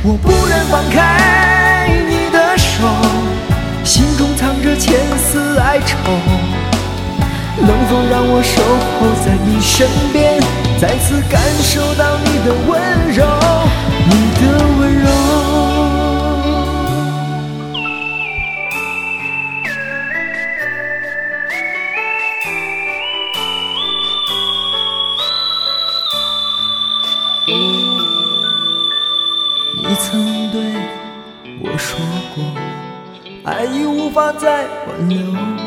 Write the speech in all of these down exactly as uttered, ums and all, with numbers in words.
我不忍放开你的手，心中藏着千丝哀愁，能否让我守候在你身边，再次感受到你的温柔，你的温柔。你曾对我说过，爱已无法再挽留，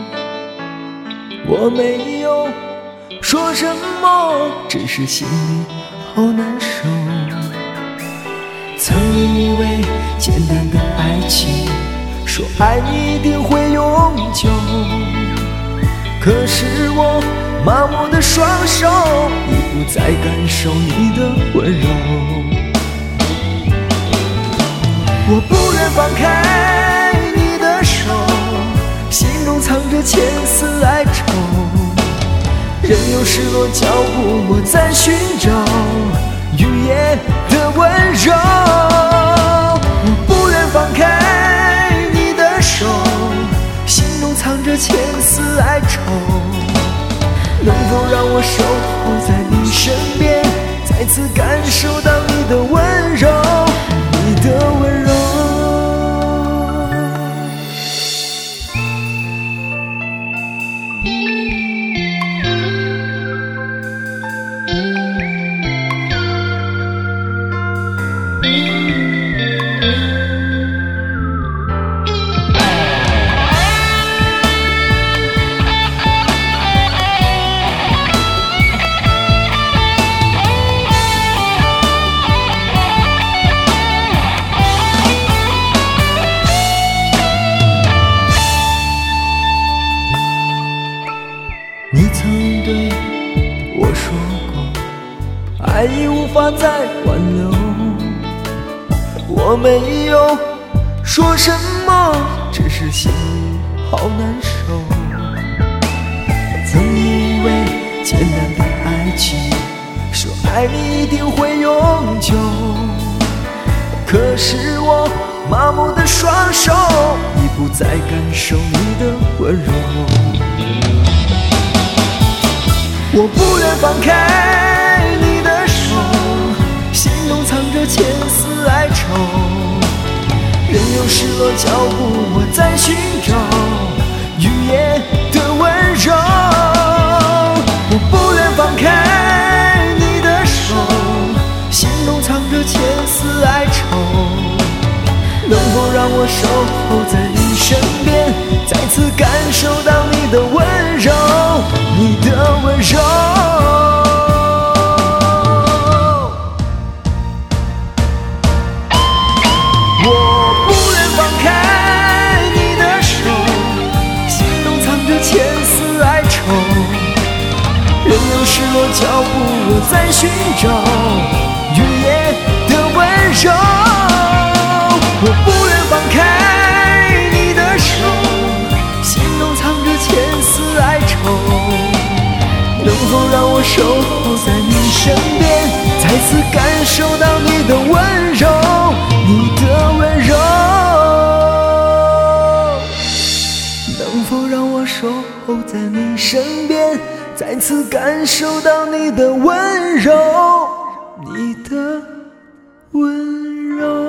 我没有说什么，只是心里好难受。曾以为简单的爱情，说爱你一定会永久，可是我麻木的双手已不再感受你的温柔。我不忍放开你的手，心中藏着千丝哀愁，任由失落脚步，我在寻找雨夜的温柔。我不忍放开你的手，心中藏着千丝哀愁，能否让我守候在你身边，再次感受到你的温柔，你的温柔。你曾对我说过，爱已无法再挽留，我没有说什么，只是心里好难受。曾以为简单的爱情，说爱你一定会永久，可是我麻木的双手已不再感受你的温柔。我不忍放开你的手，心中藏着千丝哀愁，任由失落脚步，我在寻找雨夜的温柔。我不忍放开你的手，心中藏着千丝哀愁，能否让我守候在你身边，再次感受到你的温柔，你的温柔。我不忍放开你的手，心中藏着千丝哀愁，任由失落脚步，我在寻找雨夜的温柔。我不忍放开你的手，心中藏着千丝哀愁，能否让我守候在你身边，再次感受到你的温柔，你的温柔。能否让我守候在你身边，再次感受到你的温柔，你的温柔。